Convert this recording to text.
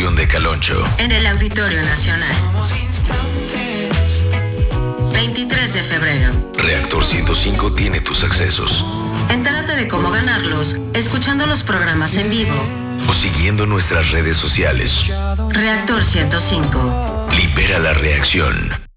Estación de Caloncho. En el Auditorio Nacional. 23 de febrero. Reactor 105 tiene tus accesos. Entérate de cómo ganarlos escuchando los programas en vivo O siguiendo nuestras redes sociales. Reactor 105. Libera la reacción.